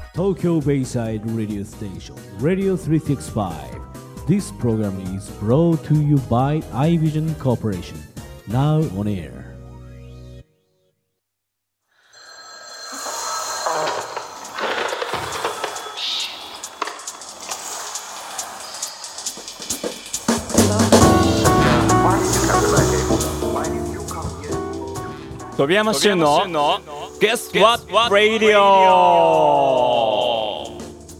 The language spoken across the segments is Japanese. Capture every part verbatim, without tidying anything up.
Tokyo Bayside Radio Station, Radio three sixty-five. This program is brought to you by iVision Corporation. Now on air. 飛山俊の Guess What Radio。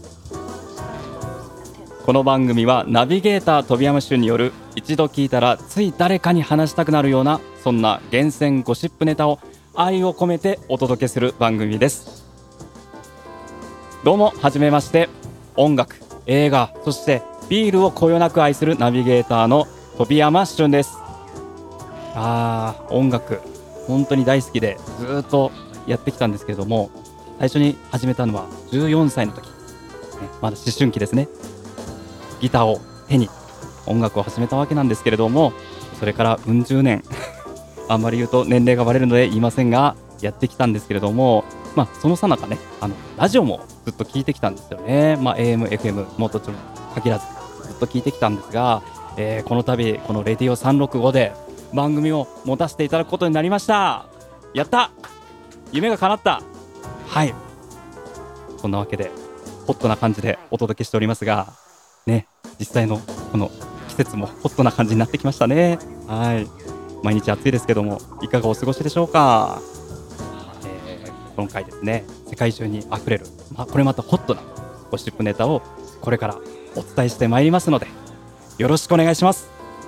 この番組はナビゲーター飛山俊による一度聞いたらつい誰かに話したくなるようなそんな厳選ゴシップネタを愛を込めてお届けする番組です。どうもはじめまして。音楽、映画、そしてビールをこよなく愛するナビゲーターの飛山俊です。あー、音楽本当に大好きでずっとやってきたんですけれども、最初に始めたのはじゅうよんさいの時、ね、まだ思春期ですね。ギターを手に音楽を始めたわけなんですけれども、それからうん十年あんまり言うと年齢がバレるので言いませんがやってきたんですけれども、まあそのさなかね、あのラジオもずっと聞いてきたんですよね。まあ エーエム、エフエム ももちろん限らずずっと聞いてきたんですが、えー、この度このレディオさんろくごで番組を持たせていただくことになりました。やった、夢が叶った。はい、そんなわけでホットな感じでお届けしておりますがね、実際のこの季節もホットな感じになってきましたね。はい、毎日暑いですけどもいかがお過ごしでしょうか。えー、今回ですね、世界中にあふれる、まあ、これまたホットなゴシップネタをこれからお伝えしてまいりますのでよろしくお願いします。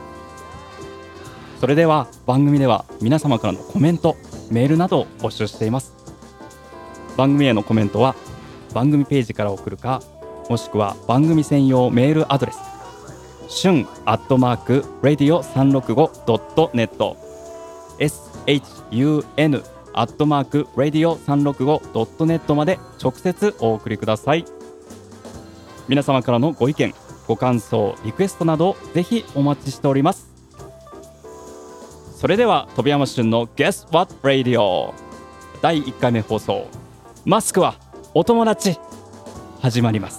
それでは番組では皆様からのコメント、メールなどを募集しています。番組へのコメントは番組ページから送るか、もしくは番組専用メールアドレスシュンアットマークラディオさんろくごドットネット シュン アットマークラディオさんろくごドットネットまで直接お送りください。皆様からのご意見、ご感想、リクエストなどぜひお待ちしております。それでは飛山俊の Guess What Radio だいいっかいめ放送、マスクはお友達、始まります。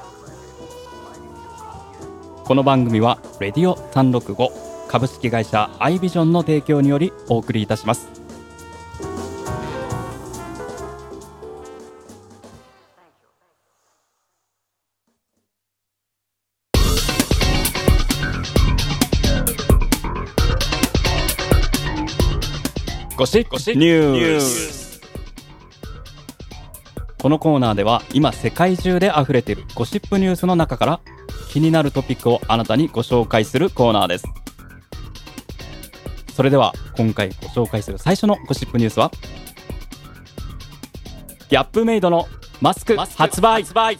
この番組はレディオさんろくご株式会社アイビジョンの提供によりお送りいたします。ゴシップニュース。このコーナーでは今世界中であふれているゴシップニュースの中から気になるトピックをあなたにご紹介するコーナーです。それでは今回ご紹介する最初のゴシップニュースは、ギャップメイドのマスク発売。はい、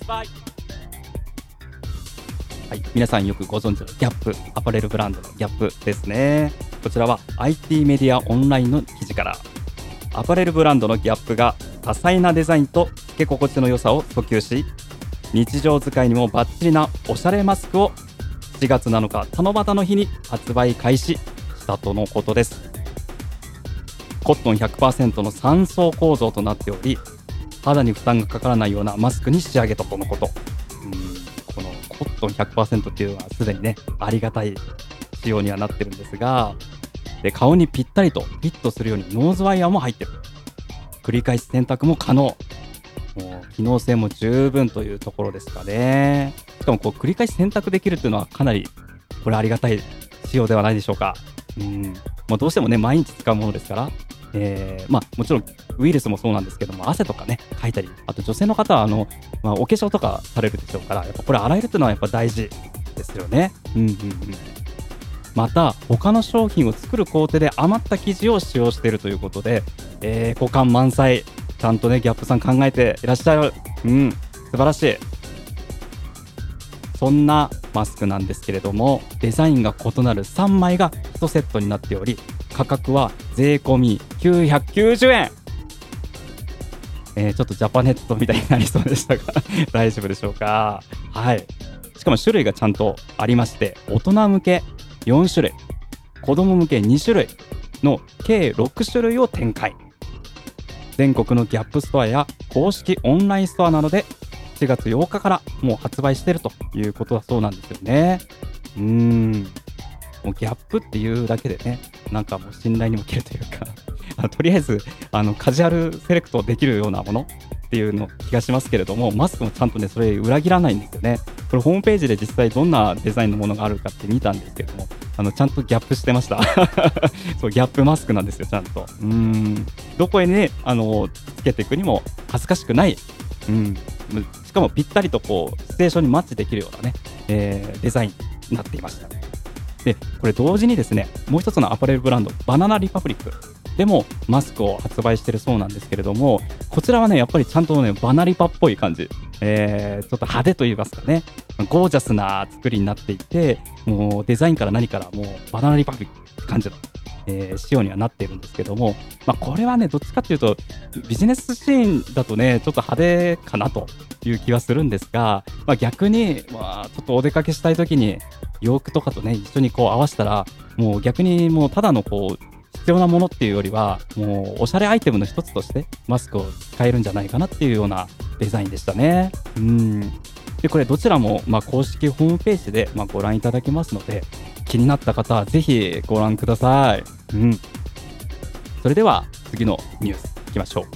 皆さんよくご存知のギャップ、アパレルブランドのギャップですね。こちらは アイティー メディアオンラインの記事から、アパレルブランドのギャップが多彩なデザインとつけ心地の良さを訴求し、日常使いにもバッチリなおしゃれマスクをしがつなのか七夕の日に発売開始したとのことです。コットン ひゃくパーセント のさん層構造となっており、肌に負担がかからないようなマスクに仕上げたとのこと。うん、このコットン ひゃくパーセント っていうのはすでにね、ありがたい仕様にはなってるんですが、で顔にぴったりとフィットするようにノーズワイヤーも入ってる。繰り返し洗濯も可能。もう機能性も十分というところですかね。しかもこう繰り返し洗濯できるっていうのはかなりこれありがたい仕様ではないでしょうか。うん、まあ、どうしてもね毎日使うものですから、えー、まあもちろんウイルスもそうなんですけども、汗とかねかいたり、あと女性の方はあの、まあ、お化粧とかされるでしょうから、やっぱこれ洗えるっていうのはやっぱ大事ですよね。うんうんうん。また他の商品を作る工程で余った生地を使用しているということで、えー、五感満載、ちゃんとねギャップさん考えていらっしゃる。うん、素晴らしい。そんなマスクなんですけれども、デザインが異なるさんまいがいちセットになっており、価格は税込みきゅうひゃくきゅうじゅうえん。えー、ちょっとジャパネットみたいになりそうでしたが大丈夫でしょうか。はい、しかも種類がちゃんとありまして、大人向けよんしゅるい、子供向けにしゅるいの計ろくしゅるいを展開。 全国のギャップストアや公式オンラインストアなどでしがつようかからもう発売してるということだそうなんですよね。うーんもうギャップっていうだけでね、なんかもう信頼にも切るというかあのとりあえずあのカジュアルセレクトできるようなものっていうの気がしますけれども、マスクもちゃんとねそれ裏切らないんですよね。これホームページで実際どんなデザインのものがあるかって見たんですけども、あのちゃんとギャップしてましたそうギャップマスクなんですよ、ちゃんと。うーんどこへねあのつけていくにも恥ずかしくない、うんしかもぴったりとこうシチュエーションにマッチできるようなね、えー、デザインになっていました。でこれ同時にですね、もう一つのアパレルブランドバナナリパブリックでもマスクを発売しているそうなんですけれども、こちらはねやっぱりちゃんとねバナリパっぽい感じ、えー、ちょっと派手といいますかね、ゴージャスな作りになっていて、もうデザインから何からもうバナナリパブリックって感じの、えー、仕様にはなっているんですけども、まあ、これはねどっちかというとビジネスシーンだとねちょっと派手かなという気はするんですが、まあ、逆に、まあ、ちょっとお出かけしたい時に洋服とかとね一緒にこう合わせたら、もう逆にもうただのこう必要なものっていうよりはもうおしゃれアイテムの一つとしてマスクを使えるんじゃないかなっていうようなデザインでしたね。うんでこれどちらもまあ公式ホームページでまあご覧いただけますので、気になった方はぜひご覧ください。うんそれでは次のニュースいきましょう。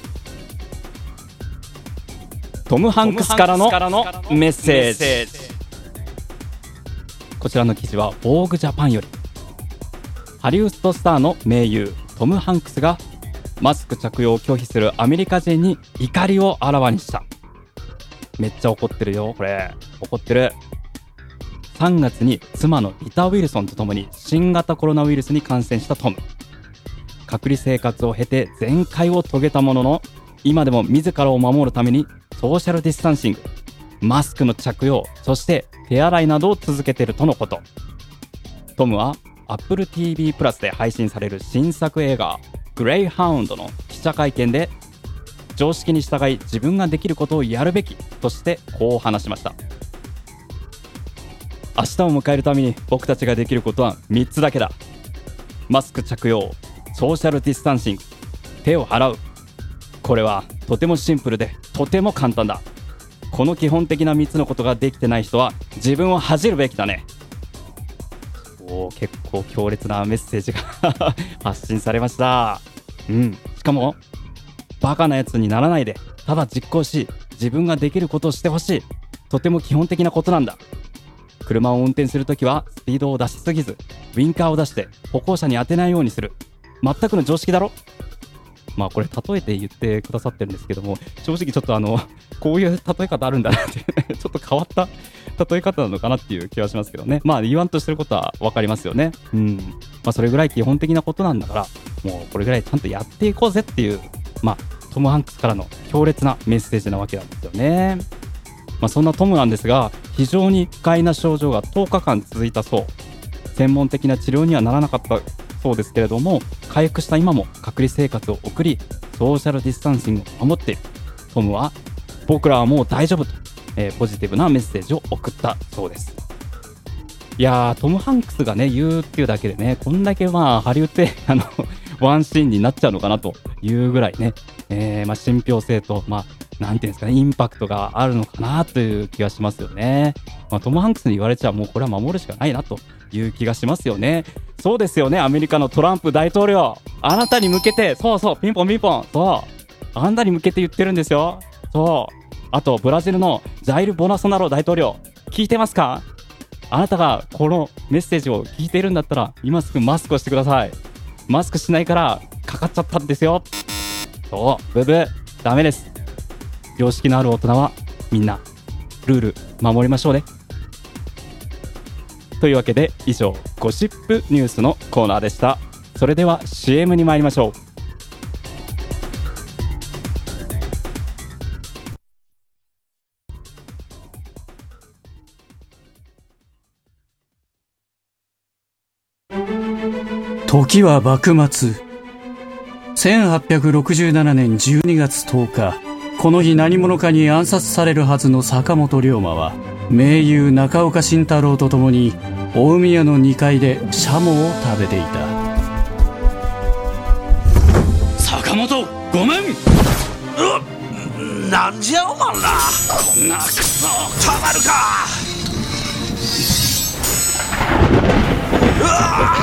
トム・ハンクスからのメッセージ。こちらの記事はボーグジャパンより。ハリウッドスターの名優トム・ハンクスがマスク着用を拒否するアメリカ人に怒りをあらわにした。めっちゃ怒ってるよこれ、怒ってる。さんがつに妻のリタ・ウィルソンとともに新型コロナウイルスに感染したトム。隔離生活を経て全快を遂げたものの、今でも自らを守るためにソーシャルディスタンシング、マスクの着用、そして手洗いなどを続けているとのこと。トムは Apple ティーブイ プラスで配信される新作映画グレイハウンドの記者会見で、常識に従い自分ができることをやるべきとしてこう話しました。明日を迎えるために僕たちができることはみっつだけだ。マスク着用、ソーシャルディスタンシング、手を洗う。これはとてもシンプルでとても簡単だ。この基本的なみっつのことができてない人は自分を恥じるべきだね。おー、結構強烈なメッセージが発信されました。うん、しかもバカなやつにならないで、ただ実行し自分ができることをしてほしい。とても基本的なことなんだ。車を運転するときはスピードを出しすぎず、ウインカーを出して歩行者に当てないようにする。全くの常識だろ。まあこれ例えて言ってくださってるんですけども、正直ちょっとあのこういう例え方あるんだなってちょっと変わった例え方なのかなっていう気はしますけどね。まあ言わんとしてることは分かりますよね。うん。まあそれぐらい基本的なことなんだから、もうこれぐらいちゃんとやっていこうぜっていう、まあトム・ハンクスからの強烈なメッセージなわけなんですよね。まあそんなトムなんですが、非常に不快な症状がとおかかん続いたそう。専門的な治療にはならなかったそうですけれども、回復した今も隔離生活を送り、ソーシャルディスタンシングを守っている。トムは僕らはもう大丈夫と、えー、ポジティブなメッセージを送ったそうです。いやー、トム・ハンクスがね言うっていうだけでね、こんだけまあハリウッド映画のワンシーンになっちゃうのかなというぐらいね、えー、まあ信憑性と、まあなんていうんですかね、インパクトがあるのかなという気がしますよね。まあ、トム・ハンクスに言われちゃもうこれは守るしかないなという気がしますよね。そうですよね、アメリカのトランプ大統領、あなたに向けて、そうそう、ピンポンピンポン、そうあなたに向けて言ってるんですよ。そう。あとブラジルのジャイル・ボナソナロ大統領、聞いてますか？あなたがこのメッセージを聞いているんだったら今すぐマスクをしてください。マスクしないからかかっちゃったんですよ。そう、ブブー、ダメです。常識のある大人はみんなルール守りましょうね。というわけで以上ゴシップニュースのコーナーでした。それでは シーエム に参りましょう。 時は幕末。せんはっぴゃくろくじゅうななねんじゅうにがつとおか、この日何者かに暗殺されるはずの坂本龍馬は、名優中岡慎太郎と共に大宮のにかいでシャモを食べていた。 坂坂本ごめん。 うなんじゃおまんら、 こんなクソたまるか。うわ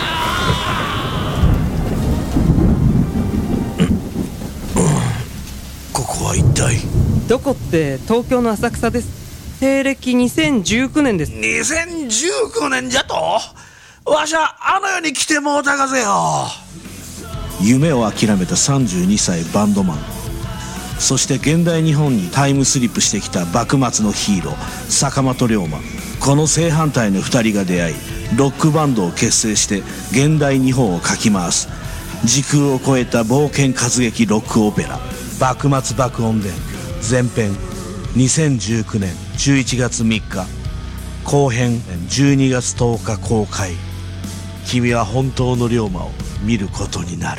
ここは一体。 どこって東京の浅草です。西暦にせんじゅうきゅうねんです。 にせんじゅうきゅうねんじゃと。わしゃあの世に来てもうたがぜよ。夢を諦めたさんじゅうにさいバンドマン、そして現代日本にタイムスリップしてきた幕末のヒーロー坂本龍馬。この正反対のふたりが出会い、ロックバンドを結成して現代日本をかき回す時空を超えた冒険活劇ロックオペラ、幕末爆音伝前編。にせんじゅうきゅうねんじゅういちがつみっか、後編じゅうにがつとおか公開。君は本当の龍馬を見ることになる。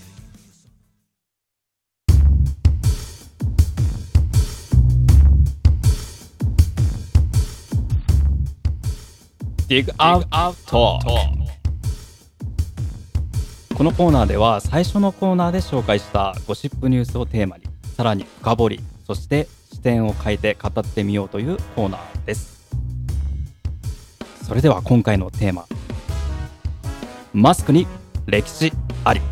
Dig Out Talk。このコーナーでは最初のコーナーで紹介したゴシップニュースをテーマにさらに深掘り、そして視点を変えて語ってみようというコーナーです。それでは今回のテーマ、マスクに歴史あり。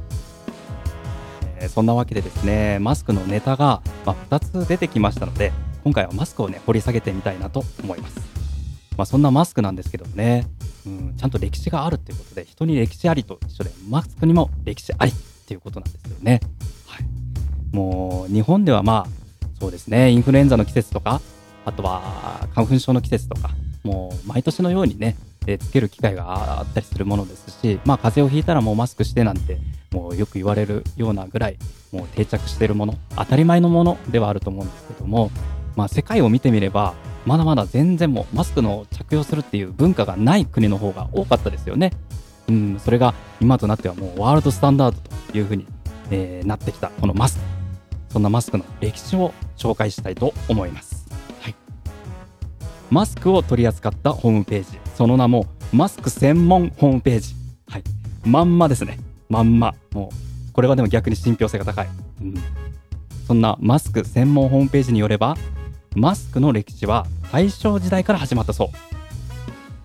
えー、そんなわけでですね、マスクのネタが、まあ、ふたつ出てきましたので、今回はマスクをね掘り下げてみたいなと思います。まあ、そんなマスクなんですけどね、うん、ちゃんと歴史があるということで、人に歴史ありと一緒でマスクにも歴史ありっていうことなんですよね。はい、もう日本ではまあそうですね、インフルエンザの季節とか、あとは花粉症の季節とか、もう毎年のようにね、えー、つける機会があったりするものですし、まあ風邪をひいたらもうマスクしてなんてもうよく言われるようなぐらいもう定着しているもの、当たり前のものではあると思うんですけども、まあ世界を見てみればまだまだ全然もうマスクの着用するっていう文化がない国の方が多かったですよね。うん、それが今となってはもうワールドスタンダードというふうに、えー、なってきたこのマスク。そんなマスクの歴史を紹介したいと思います。はい、マスクを取り扱ったホームページ、その名もマスク専門ホームページ。はい、まんまですね。まんま。もうこれはでも逆に信憑性が高い。うん、そんなマスク専門ホームページによれば、マスクの歴史は大正時代から始まったそう。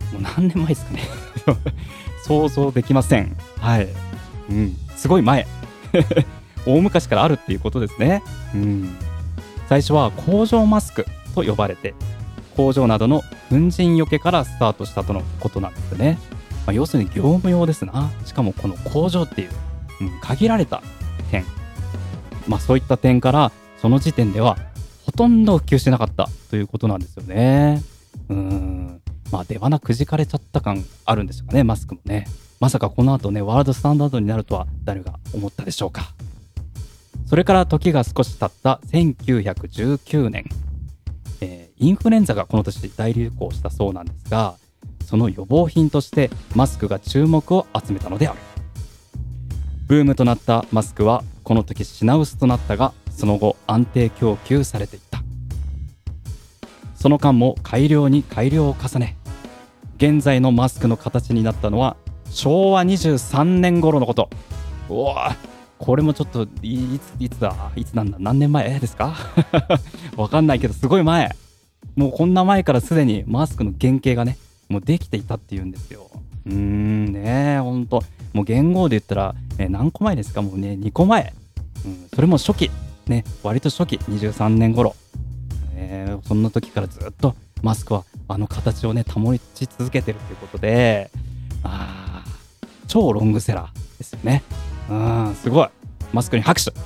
もう何年前ですかね。想像できません。はい。うん、すごい前。大昔からあるっていうことですね。うん、最初は工場マスクと呼ばれて、工場などの粉塵よけからスタートしたとのことなんですね。まあ、要するに業務用ですな。しかもこの工場っていう、うん、限られた点、まあ、そういった点からその時点ではほとんど普及してなかったということなんですよね。うーん、まあ出花くじかれちゃった感あるんですよね、マスクもね。まさかこの後ねワールドスタンダードになるとは誰が思ったでしょうか。それから時が少し経ったせんきゅうひゃくじゅうきゅうねん、えー、インフルエンザがこの年大流行したそうなんですが、その予防品としてマスクが注目を集めたのである。ブームとなったマスクはこの時品薄となったが、その後安定供給されていった。その間も改良に改良を重ね、現在のマスクの形になったのはしょうわにじゅうさんねん頃のこと。うわー、これもちょっといついつだいつなんだ何年前ですか。わかんないけどすごい前。もうこんな前からすでにマスクの原型がねもうできていたっていうんですよ。うーんね、ほんともう元号で言ったら、えー、何個前ですか。もうねにこまえ、うん、それも初期ね、割と初期にじゅうさんねん頃、えー、そんな時からずっとマスクはあの形をね保ち続けてるということで、あー超ロングセラーですよね。うん、すごい。マスクに拍手。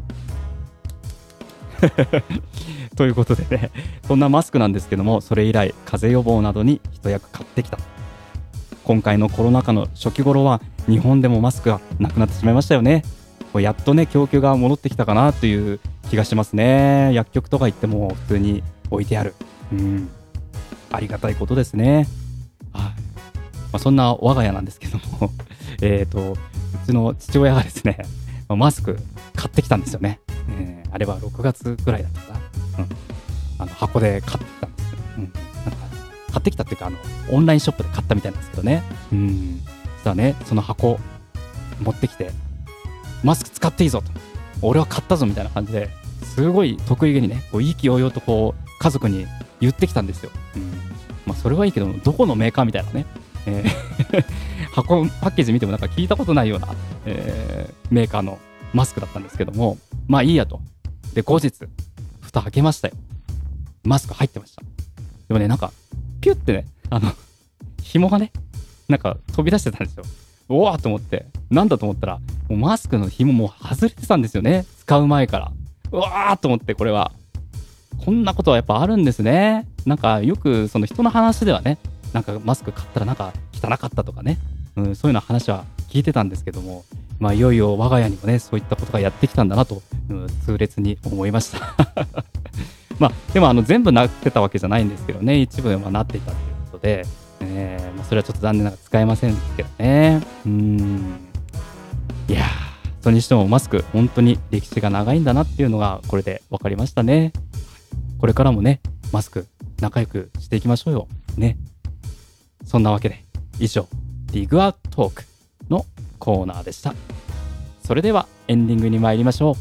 ということでね、そんなマスクなんですけども、それ以来風邪予防などに一役買ってきた。今回のコロナ禍の初期頃は日本でもマスクがなくなってしまいましたよね。やっとね供給が戻ってきたかなという気がしますね。薬局とか行っても普通に置いてある。うん、ありがたいことですね。はい、まあ、そんな我が家なんですけどもえっとうちの父親がですねマスク買ってきたんですよね。えー、あれはろくがつぐらいだったかな、うん、あの箱で買ってきたんです、うん、なんか買ってきたっていうかあのオンラインショップで買ったみたいなんですけどね。うん、そしたらねその箱持ってきて、 マスク使っていいぞと、俺は買ったぞみたいな感じですごい得意げにね、こう意気揚々とこう家族に言ってきたんですよ。うん、まあそれはいいけど、どこのメーカーみたいなね、えー、箱パッケージ見てもなんか聞いたことないような、えー、メーカーのマスクだったんですけども、まあいいやと。で後日蓋開けましたよ。マスク入ってました。でもね、なんかピュってね、あの紐がね、なんか飛び出してたんですよ。おわーと思って、なんだと思ったら、もうマスクの紐もう外れてたんですよね、使う前から。うわーと思って、これはこんなことはやっぱあるんですね。なんかよくその人の話ではね、なんかマスク買ったらなんか汚かったとかね、うん、そういうような話は聞いてたんですけども、まあいよいよ我が家にもね、そういったことがやってきたんだなと、うん、痛烈に思いましたまあでもあの全部なってたわけじゃないんですけどね、一部はなっていたということで、えーまあ、それはちょっと残念ながら使えませんけどね。うーん、いやー、それにしてもマスク本当に歴史が長いんだなっていうのがこれで分かりましたね。これからもね、マスク仲良くしていきましょうよね。そんなわけで以上ディグアウトトークのコーナーでした。それではエンディングに参りましょう。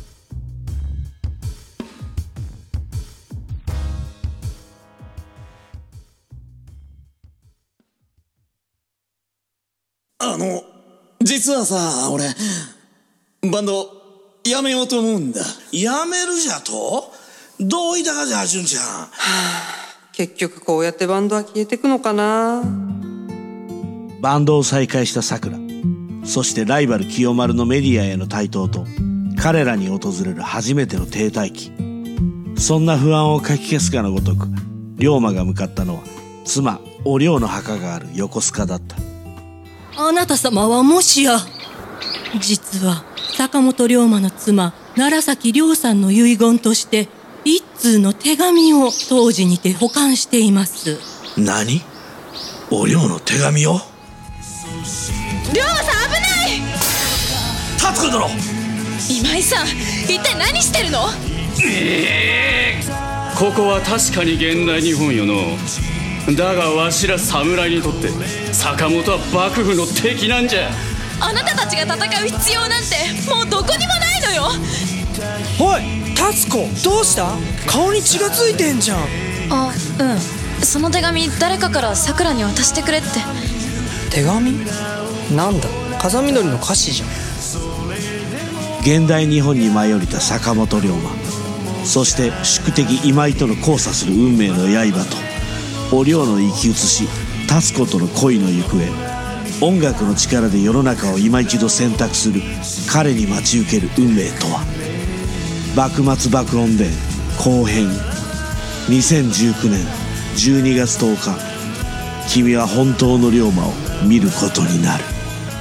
あの実はさ、俺バンドやめようと思うんだ。やめるじゃと？どういたかじゃ、純ちゃん。はあ、結局こうやってバンドは消えてくのかな。 バンドを再開したさくら、そしてライバル清丸のメディアへの台頭と、彼らに訪れる初めての停滞期。そんな不安をかき消すかのごとく、龍馬が向かったのは妻お涼の墓がある横須賀だった。 あなた様はもしや、実は坂本龍馬の妻楢崎涼さんの遺言として一通の手紙を当時にて保管しています。 何？お涼の手紙を？ 龍馬さん危ない！ 達子殿！ 今井さん、一体何してるの？ えー、ここは確かに現代日本よの。だがわしら侍にとって坂本は幕府の敵なんじゃ。 あなたたちが戦う必要なんてもうどこにもないのよ。 おい達子、どうした？顔に血がついてんじゃん。 あ、うん、その手紙誰かからさくらに渡してくれって。 手紙？なんだ、風見鶏の歌詞じゃん。 現代日本に舞い降りた坂本龍馬、そして宿敵今井との交差する運命の刃と、お涼の生き写し達子との恋の行方、音楽の力で世の中を今一度選択する彼に待ち受ける運命とは。幕末爆音伝後編、にせんじゅうきゅうねんじゅうにがつとおか、君は本当の龍馬を見ることになる。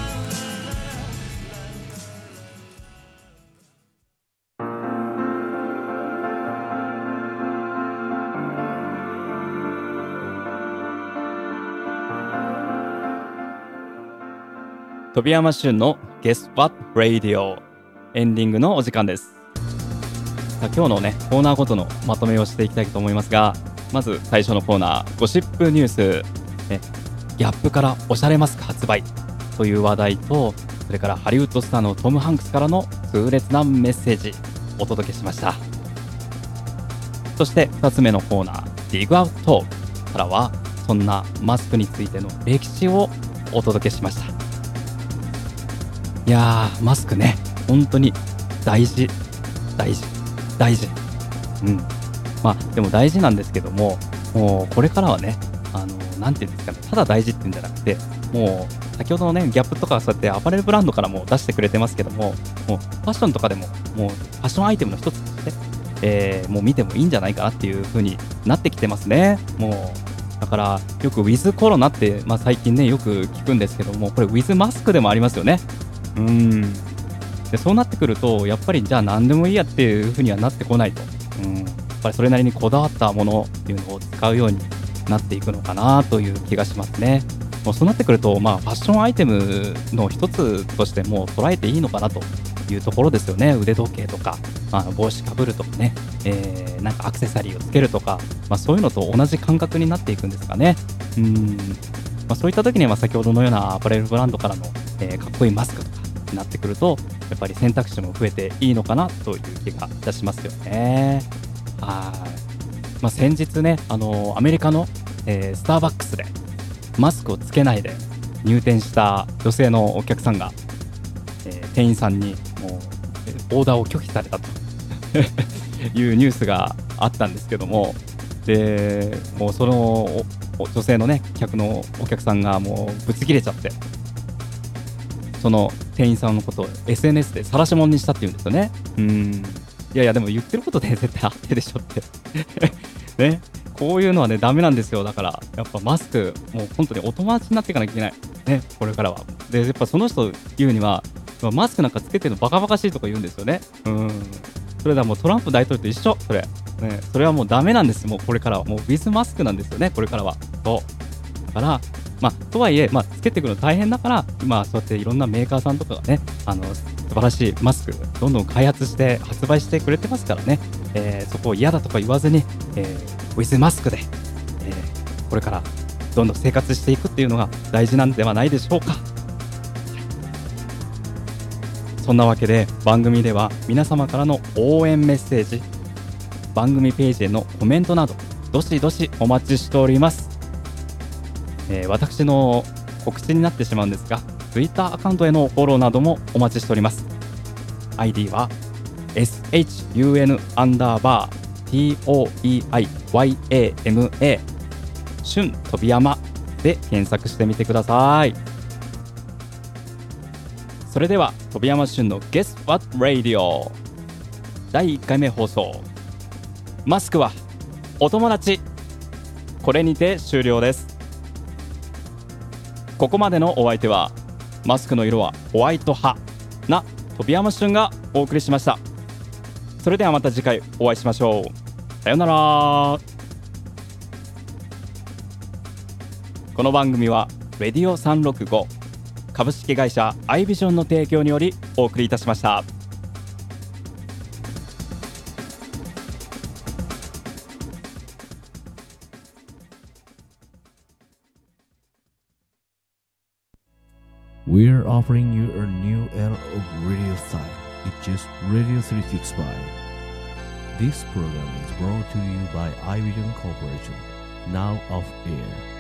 飛山俊の Guess What Radio エンディングのお時間です。さあ今日のねコーナーごとのまとめをしていきたいと思いますが、まず最初のコーナー、ゴシップニュース、えギャップからおしゃれマスク発売という話題と、それからハリウッドスターのトム・ハンクスからの痛烈なメッセージお届けしました。そしてふたつめのコーナー、ディグアウトからはそんなマスクについての歴史をお届けしました。いやー、マスクね、本当に大事大事大事、うん、まあでも大事なんですけども、もうこれからはね、あのなんていうんですかね、ただ大事っていうんじゃなくて、もう先ほどのねギャップとかそうやってアパレルブランドからも出してくれてますけども、もうファッションとかでももうファッションアイテムの一つとして、えー、もう見てもいいんじゃないかなっていう風になってきてますね。もうだからよくウィズコロナって、まあ、最近ねよく聞くんですけども、これウィズマスクでもありますよね。うーんでそうなってくると、やっぱりじゃあ何でもいいやっていう風にはなってこないと、うん、やっぱりそれなりにこだわったものっていうのを使うようになっていくのかなという気がしますね。もうそうなってくると、まあ、ファッションアイテムの一つとしてもう捉えていいのかなというところですよね。腕時計とか、まあ、帽子かぶるとかね、えー、なんかアクセサリーをつけるとか、まあ、そういうのと同じ感覚になっていくんですかね。うーん、まあ、そういった時には先ほどのようなアパレルブランドからの、えー、かっこいいマスクとかになってくると、 やっぱり選択肢も増えていいのかなという気がいたしますよね。はい、まあ、先日ね、あのアメリカの、えー、スターバックスでマスクをつけないで入店した女性のお客さんが、えー、店員さんにもうオーダーを拒否されたというニュースがあったんですけども、でもうその女性のね客のお客さんがもうぶち切れちゃって、その店員さんのことを エスエヌエス で晒し者にしたっていうんですよね。うーん、いやいやでも言ってることで絶対あってでしょってね、こういうのはねダメなんですよ。だからやっぱマスクもう本当にお友達になっていかなきゃいけないね、これからは。でやっぱその人言うにはマスクなんかつけてるのバカバカしいとか言うんですよね。うーん、それではもうトランプ大統領と一緒、それね、それはもうダメなんです。もうこれからはもうウィズマスクなんですよね、これからは。そうだから、まあ、とはいえ、まあ、つけていくの大変だから、今そうやっていろんなメーカーさんとかがね、あの素晴らしいマスクどんどん開発して発売してくれてますからね、えー、そこを嫌だとか言わずに、えー、ウィズマスクで、えー、これからどんどん生活していくっていうのが大事なんではないでしょうか。そんなわけで番組では皆様からの応援メッセージ、番組ページへのコメントなどどしどしお待ちしております。えー、私の告知になってしまうんですが、 Twitter アカウントへのフォローなどもお待ちしております。 アイディー は エスエイチユーエヌ アンダーバー ティーオーイーアイワイエーエムエー 春飛山で検索してみてください。それでは飛山春の Guess What Radio だいいっかいめ放送、マスクはお友達、これにて終了です。ここまでのお相手はマスクの色はホワイト派な飛山俊がお送りしました。それではまた次回お会いしましょう。さようなら。この番組はレディオさんろくご株式会社アイビジョンの提供によりお送りいたしました。 We're offering you a new era of radio style. It's just Radio three sixty-five. This program is brought to you by iVision Corporation. Now off air.